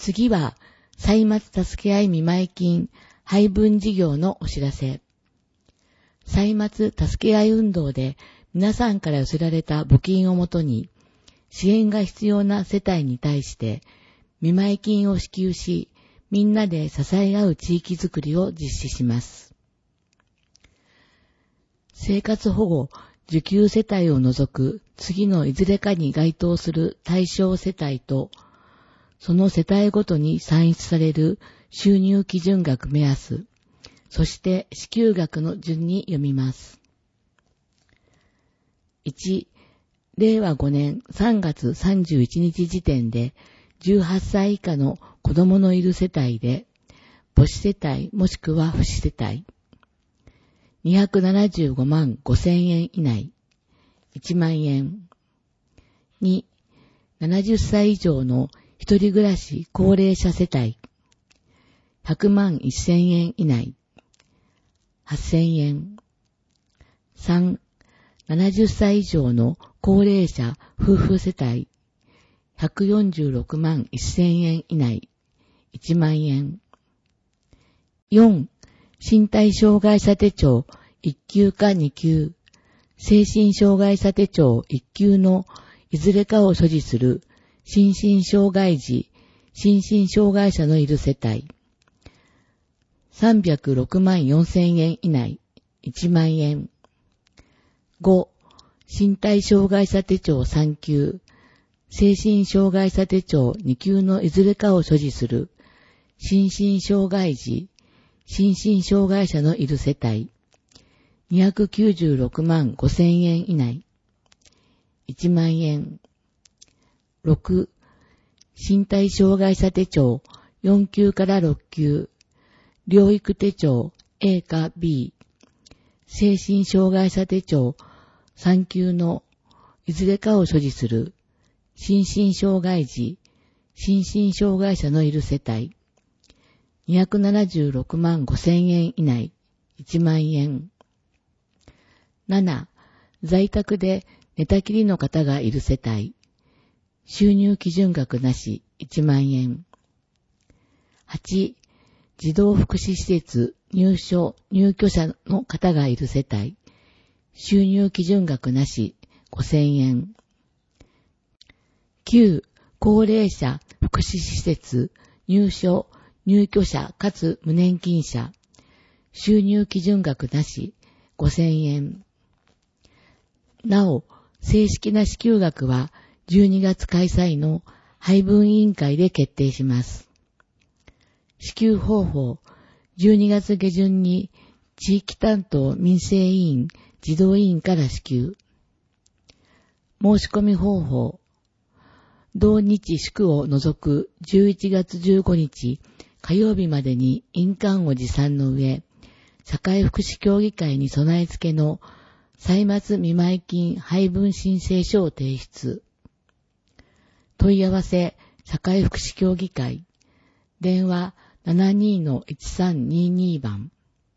次は、歳末助け合い見舞い金配分事業のお知らせ。歳末助け合い運動で皆さんから寄せられた募金をもとに、支援が必要な世帯に対して見舞い金を支給し、みんなで支え合う地域づくりを実施します。生活保護受給世帯を除く次のいずれかに該当する対象世帯と、その世帯ごとに算出される収入基準額目安、そして支給額の順に読みます。1、令和5年3月31日時点で18歳以下の子供のいる世帯で、母子世帯もしくは父子世帯、275万5000円以内、1万円。2、70歳以上の一人暮らし高齢者世帯、100万1000円以内、8000円。3、70歳以上の高齢者夫婦世帯、146万1000円以内、1万円。4、身体障害者手帳1級か2級、精神障害者手帳1級のいずれかを所持する心身障害児、心身障害者のいる世帯、306万4000円以内、1万円。5、身体障害者手帳3級、精神障害者手帳2級のいずれかを所持する心身障害児、心身障害者のいる世帯、296万5000円以内、1万円。6、身体障害者手帳4級から6級、療育手帳 A か B、精神障害者手帳3級のいずれかを所持する心身障害児、心身障害者のいる世帯、276万5000円以内、1万円。7、在宅で寝たきりの方がいる世帯、収入基準額なし、1万円。8、児童福祉施設入居者の方がいる世帯、収入基準額なし、5000円。9、高齢者福祉施設入居者かつ無年金者、収入基準額なし、5000円。なお、正式な支給額は12月開催の配分委員会で決定します。支給方法、12月下旬に地域担当民生委員、児童委員から支給。申し込み方法、同日祝を除く11月15日火曜日までに印鑑を持参の上、社会福祉協議会に備え付けの歳末見舞金配分申請書を提出。問い合わせ、社会福祉協議会。電話 72-1322 番。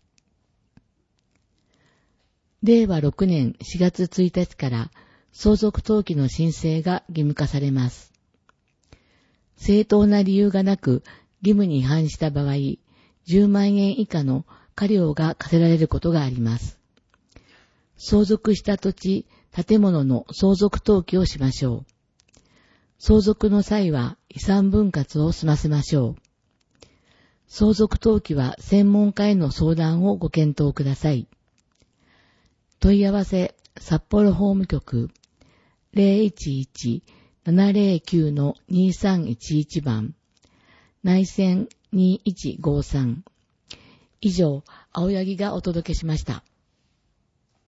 令和6年4月1日から相続登記の申請が義務化されます。正当な理由がなく義務に違反した場合、10万円以下の科料が課せられることがあります。相続した土地、建物の相続登記をしましょう。相続の際は遺産分割を済ませましょう。相続登記は専門家への相談をご検討ください。問い合わせ、札幌法務局 011-709-2311 番、内線2153。以上、青柳がお届けしました。